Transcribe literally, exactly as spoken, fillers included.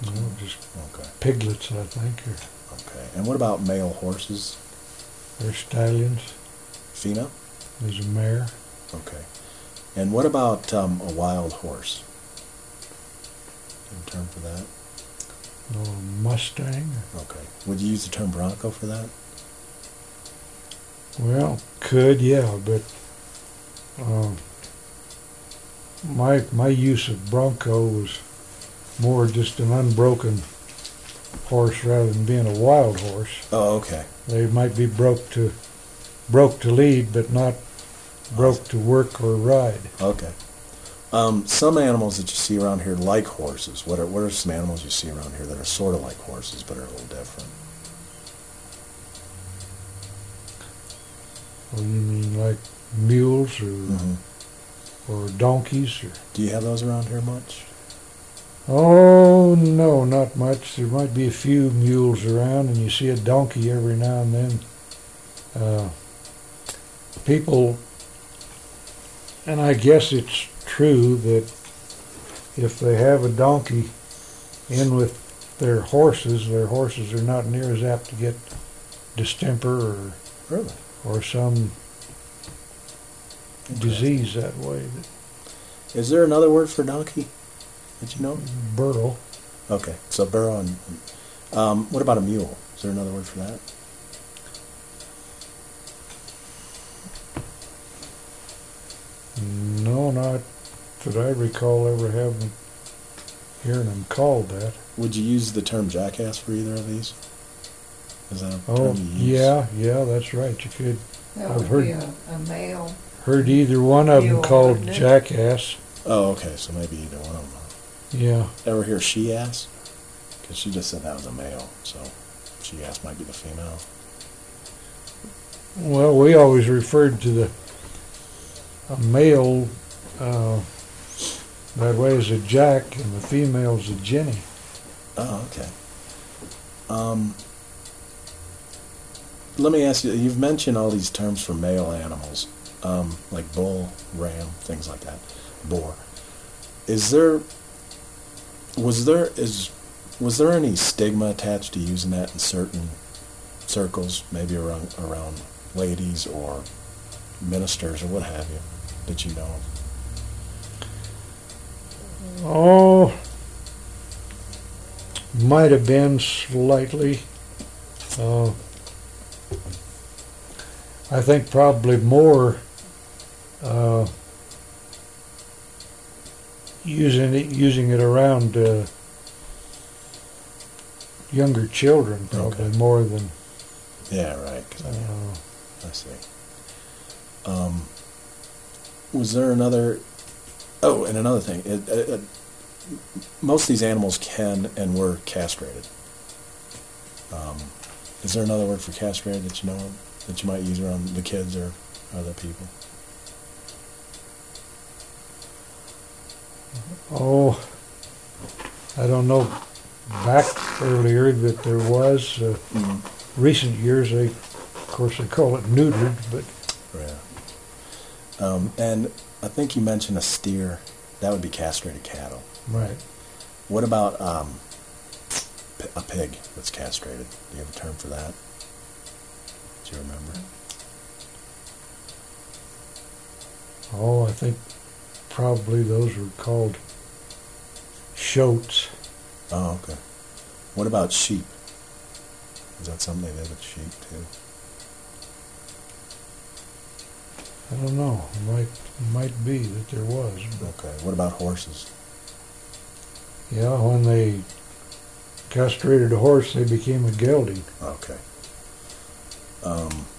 You know, just Okay. piglets, I think. Or Okay. And what about male horses? they're stallions. Female? There's a mare. Okay. And what about um, a wild horse? In term for that? No Mustang. Okay. Would you use the term bronco for that? Well, could, yeah, but um, my my use of bronco was more just an unbroken horse rather than being a wild horse. Oh, okay. They might be broke to broke to lead, but not broke to work or ride. Okay. Um, some animals that you see around here like horses. What are what are some animals you see around here that are sort of like horses but are a little different? Well, you mean like mules or Mm-hmm. or donkeys? Or Do you have those around here much? oh no, not much. There might be a few mules around, and you see a donkey every now and then. Uh, people, and I guess it's true that if they have a donkey in with their horses, their horses are not near as apt to get distemper or Really? or some disease that way. Is there another word for donkey that you know? Burro. Okay, so burro and um, what about a mule? Is there another word for that? No, not that I recall ever having hearing them called that. Would you use the term jackass for either of these? Is that a Oh, term you use? yeah, yeah, that's right. You could That I've would heard- be a, a male. heard either one of them Mule, called wouldn't it? jackass. Oh, okay, so maybe either one of them. Huh? Yeah. Ever hear she ass? Because she just said that was a male, so she ass might be the female. Well, we always referred to the a male uh, that way as a jack, and the female's a jenny. Oh, okay. Um, let me ask you, you've mentioned all these terms for male animals, um, like bull, ram, things like that, boar. Is there, was there, is, was there any stigma attached to using that in certain circles, maybe around, around ladies or ministers or what have you, that you know of? Oh, might have been slightly. Uh, I think probably more uh, using it using it around uh, younger children, probably Okay. more than. Yeah, right. 'Cause I, Uh, I see. Um, was there another? Oh, and another thing. It, it, it, most of these animals can and were castrated. Um, is there another word for castrated that you know of, that you might use around the kids or other people? oh, I don't know. Back earlier that there was. Uh, Mm-hmm. recent years, they, of course, they call it neutered, but Yeah. Um, and I think you mentioned a steer. That would be castrated cattle. right. What about um, p- a pig that's castrated? Do you have a term for that? Do you remember? Oh, I think probably those were called shoats. Oh, okay. What about sheep? Is that something they did with sheep too? I don't know. It might might be that there was. But Okay. What about horses? yeah, when they castrated a horse, they became a gelding. Okay. Um,